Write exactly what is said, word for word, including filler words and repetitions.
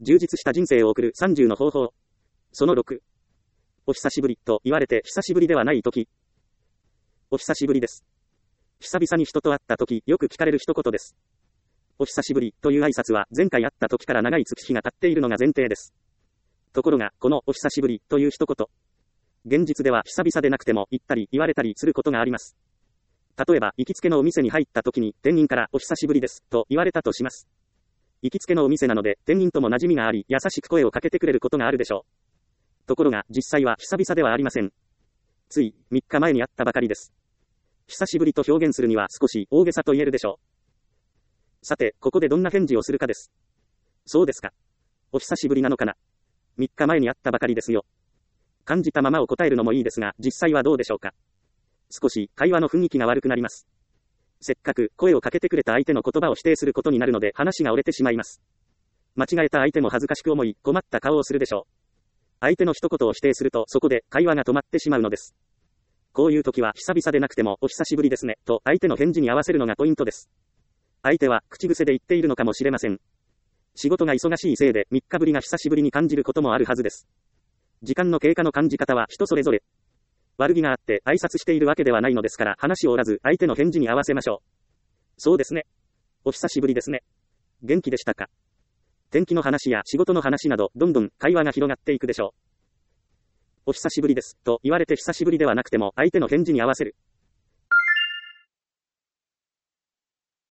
充実した人生を送るさんじゅうの方法。そのろく。お久しぶりと言われて久しぶりではないとき。お久しぶりです。久々に人と会ったとき、よく聞かれる一言です。お久しぶりという挨拶は前回会った時から長い月日が経っているのが前提です。ところが、このお久しぶりという一言。現実では久々でなくても言ったり言われたりすることがあります。例えば、行きつけのお店に入った時に店員からお久しぶりですと言われたとします。行きつけのお店なので店員とも馴染みがあり優しく声をかけてくれることがあるでしょう。ところが実際は久々ではありません。ついみっかまえに会ったばかりです。久しぶりと表現するには少し大げさと言えるでしょう。さて、ここでどんな返事をするかです。そうですか。お久しぶりなのかな。みっかまえに会ったばかりですよ。感じたままを答えるのもいいですが、実際はどうでしょうか。少し会話の雰囲気が悪くなります。せっかく声をかけてくれた相手の言葉を否定することになるので話が折れてしまいます。間違えた相手も恥ずかしく思い、困った顔をするでしょう。相手の一言を否定するとそこで会話が止まってしまうのです。こういう時は久々でなくてもお久しぶりですねと相手の返事に合わせるのがポイントです。相手は口癖で言っているのかもしれません。仕事が忙しいせいでみっかぶりが久しぶりに感じることもあるはずです。時間の経過の感じ方は人それぞれ。悪気があって挨拶しているわけではないのですから話を折らず相手の返事に合わせましょう。そうですね。お久しぶりですね。元気でしたか。天気の話や仕事の話などどんどん会話が広がっていくでしょう。お久しぶりですと言われて久しぶりではなくても相手の返事に合わせる。